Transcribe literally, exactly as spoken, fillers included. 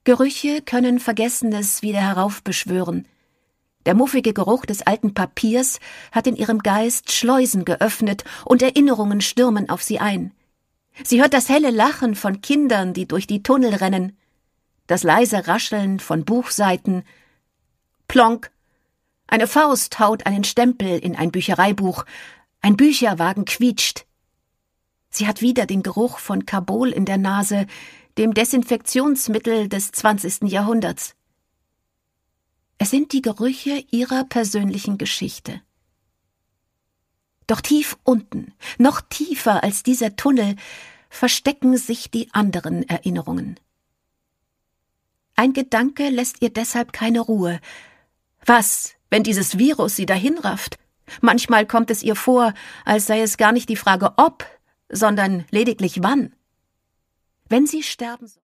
Gerüche können Vergessenes wieder heraufbeschwören. Der muffige Geruch des alten Papiers hat in ihrem Geist Schleusen geöffnet und Erinnerungen stürmen auf sie ein. Sie hört das helle Lachen von Kindern, die durch die Tunnel rennen, das leise Rascheln von Buchseiten. Plonk! Eine Faust haut einen Stempel in ein Büchereibuch, ein Bücherwagen quietscht. Sie hat wieder den Geruch von Kabol in der Nase, dem Desinfektionsmittel des zwanzigsten Jahrhunderts. Es sind die Gerüche ihrer persönlichen Geschichte. Doch tief unten, noch tiefer als dieser Tunnel, verstecken sich die anderen Erinnerungen. Ein Gedanke lässt ihr deshalb keine Ruhe. Was, wenn dieses Virus sie dahinrafft? Manchmal kommt es ihr vor, als sei es gar nicht die Frage ob, sondern lediglich wann. Wenn sie sterben soll.